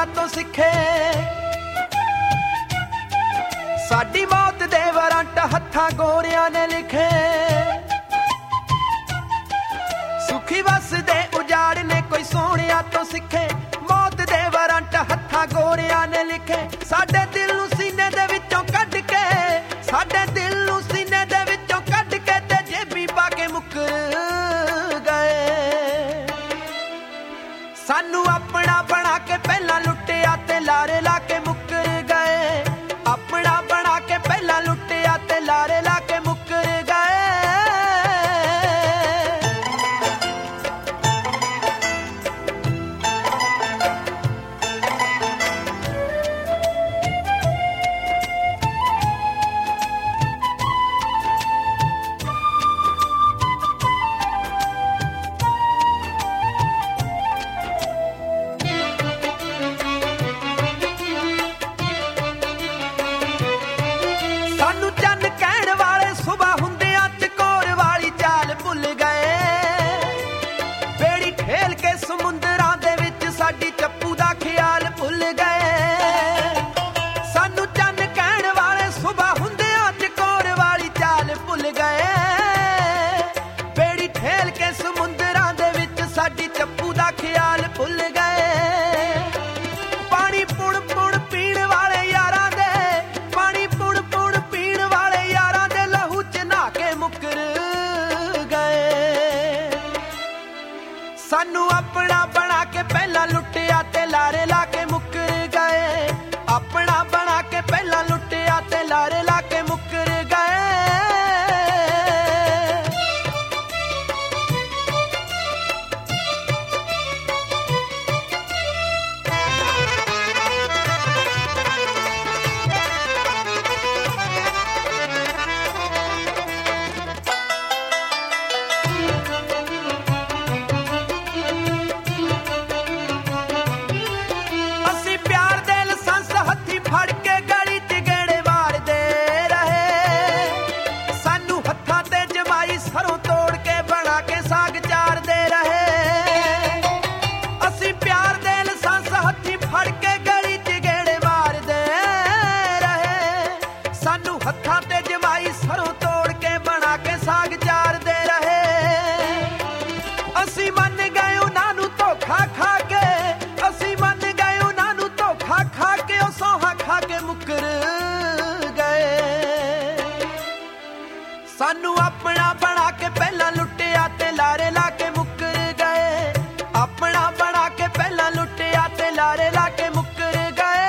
ਸੋਹਣਿਆਂ ਤੋਂ ਸਿੱਖੇ। ਸਾਡੀ ਮੌਤ ਦੇ ਵਾਰੰਟ ਹੱਥਾਂ ਗੋਰਿਆਂ ਨੇ ਲਿਖੇ। ਸੁਖੀ ਵਸਦੇ ਉਜਾੜ ਨੇ ਕੋਈ ਸੋਹਣਿਆਂ ਤੋਂ ਸਿੱਖੇ। ਮੌਤ ਦੇ ਵਾਰੰਟ ਹੱਥਾਂ ਗੋਰਿਆਂ ਨੇ ਲਿਖੇ। ਸਾਡੇ ਦਿਲ ਨੂੰ ਸੀਨੇ ਦੇ ਵਿੱਚੋਂ ਕੱਢ ਕੇ, ਸਾਡੇ ਦਿਲ ਨੂੰ ਸੀਨੇ ਦੇ ਵਿੱਚੋਂ ਕੱਢ ਕੇ ਤੇ ਜੇਬੀ ਪਾ ਕੇ ਮੁੱਕਰ ਗਏ। ਸਾਨੂੰ ਆਪਣਾ ਬਣਾ ਕੇ ਪਹਿਲਾਂ ਲੁੱਟਿਆ ਤੇ ਲਾਰੇ ਲਾ ਕੇ ਮੁੱਕਰ ਗਏ। ਆਪਣਾ ਬਣਾ ਕੇ ਪਹਿਲਾਂ ਲੁੱਟਿਆ ਤੇ ਲਾਰੇ ਲਾ ਕੇ ਮੁੱਕਰ ਗਏ। ਸਮੁੰਦਰਾਂ ਦੇ ਵਿੱਚ ਸਾਡੀ ਚੱਪੂ ਦਾ ਖਿਆਲ ਭੁੱਲ ਗਏ। ਸਾਨੂੰ ਚੰਨ ਕਹਿਣ ਵਾਲੇ ਸੁਬਹ ਹੁੰਦਿਆਂ ਚਕੋਰ ਵਾਲੀ ਚਾਲ ਭੁੱਲ ਗਏ। ਬੇੜੀ ਠੇਲ ਕੇ ਸਮੁੰਦਰਾਂ ਦੇ ਵਿੱਚ ਸਾਡੀ ਚੱਪੂ ਦਾ ਖਿਆਲ ਭੁੱਲ ਗਏ। ਪਾਣੀ ਪੁਣ ਪੁਣ ਪੀਣ ਵਾਲੇ ਯਾਰਾਂ ਦੇ, ਪਾਣੀ ਪੁਣ ਪੁਣ ਪੀਣ ਵਾਲੇ ਯਾਰਾਂ ਦੇ ਲਹੂ ਚ ਨਹਾ ਕੇ ਮੁੱਕਰ ਗਏ। ਸਾਨੂੰ ਆਪਣਾ ਬਣਾ ਕੇ ਪਹਿਲਾਂ ਲੁੱਟਿਆ ਤੇ ਲਾਰੇ ਲਾ ਕੇ ਮੁੱਕਰ ਗਏ। ਆਪਣਾ ਬਣਾ ਕੇ ਪਹਿਲਾਂ ਲੁੱਟਿਆ ਤੇ ਲਾਰੇ ਲਾ ਕੇ ਮੁੱਕਰ ਗਏ। ਫੜ ਕੇ ਗਲੀ ਚ ਗੇੜੇ ਮਾਰਦੇ ਰਹੇ। ਸਾਨੂੰ ਹੱਥਾਂ ਤੇ ਜਮਾਈ ਸਰੋਂ ਤੋੜ ਕੇ ਬਣਾ ਕੇ ਸਾਗ ਚਾਰਦੇ ਰਹੇ। ਅਸੀਂ ਪਿਆਰ ਦੇ ਲਾਇਸੈਂਸ ਹੱਥੀਂ ਫੜ ਕੇ ਗਲੀ ਚ ਗੇੜੇ ਮਾਰਦੇ ਰਹੇ। ਸਾਨੂੰ ਹੱਥਾਂ ਤੇ ਜਮਾਈ ਸਰੋਂ ਤੋੜ ਕੇ ਬਣਾ ਕੇ ਸਾਗ ਚਾਰਦੇ ਰਹੇ। ਅਸੀਂ ਮੰਨ ਗਏ ਉਹਨਾਂ ਨੂੰ ਧੋਖਾ ਖਾ ਕੇ, ਅਸੀਂ ਮੰਨ ਗਏ ਉਹਨਾਂ ਨੂੰ ਧੋਖਾ ਖਾ ਕੇ। ਉਹ ਸੌਹਾਂ ਖਾ ਕੇ ਮੁੱਕਰ ਗਏ। ਸਾਨੂੰ ਆਪਣਾ ਬਣਾ ਕੇ ਪਹਿਲਾਂ ਲੁੱਟਿਆ ਤੇ ਲਾਰੇ ਲਾ ਕੇ ਮੁੱਕਰ ਗਏ। ਆਪਣਾ ਬਣਾ ਕੇ ਪਹਿਲਾਂ ਲੁੱਟਿਆ ਤੇ ਲਾਰੇ ਲਾ ਕੇ ਮੁੱਕਰ ਗਏ।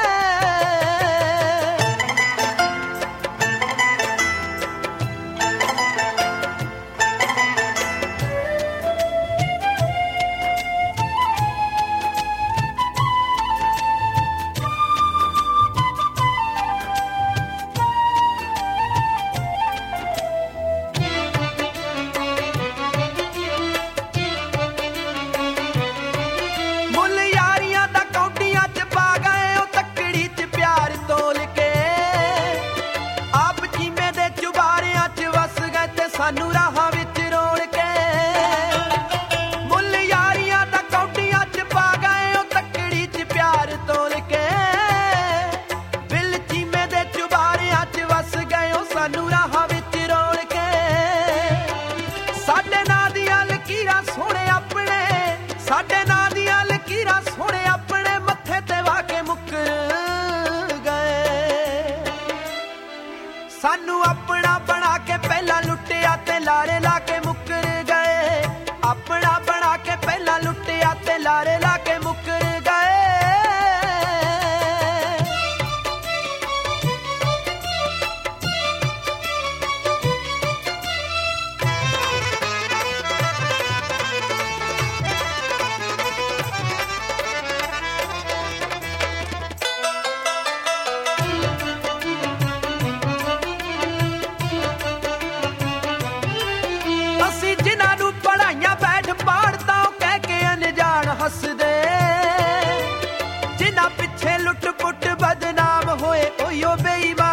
ਸਾਨੂੰ ਰਾਹਾਂ ਵਿੱਚ ਰੋਲ ਕੇ ਮੁੱਲ ਯਾਰੀਆਂ ਦਾ ਕੌਡੀਆਂ ਚ ਪਾ ਗਏ। ਉਹ ਤੱਕੜੀ ਚ ਪਿਆਰ ਤੋਲ ਕੇ ਬਿੱਲ ਚੀਮੇ ਦੇ ਚੁਬਾਰਿਆਂ ਚ ਵਸ ਗਏ। ਉਹ ਸਾਨੂੰ ਰਾਹਾਂ ਵਿੱਚ ਰੋਲ ਕੇ ਸਾਡੇ ਨਾਂ ਦੀਆਂ ਲਕੀਰਾਂ ਸੋਹਣੇ ਆਪਣੇ, ਸਾਡੇ ਨਾਂ ਦੀਆਂ ਲਕੀਰਾਂ ਸੋਹਣੇ ਆਪਣੇ ਮੱਥੇ ਤੇ ਵਾ ਕੇ ਮੁੱਕਰ ਗਏ। ਸਾਨੂੰ ਆਪਣਾ ਬਣਾ ਕੇ ਪਹਿਲਾਂ ਲੁੱਟਿਆ ਤੇ ਲਾਰੇ ਲਾ ਕੇ ਮੁੱਕਰ ਗਏ। ਆਪਣਾ ਬਣਾ ਕੇ ਪਹਿਲਾਂ ਲੁੱਟਿਆ ਤੇ ਲਾਰੇ ਲਾ ਕੇ ਮੁੱਕਰ ਗਏ। ਅਸੀਂ ਜਿਨ੍ਹਾਂ ਨੂੰ ਪੜ੍ਹਾਈਆਂ ਬੈਠ ਪਾੜਤਾ ਉਹ ਕਹਿ ਕੇ ਅਣਜਾਣ ਹੱਸਦੇ। ਜਿਨ੍ਹਾਂ ਪਿੱਛੇ ਲੁੱਟ ਪੁੱਟ ਬਦਨਾਮ ਹੋਏ ਉਹੀਓ ਬੇਈਮਾਨ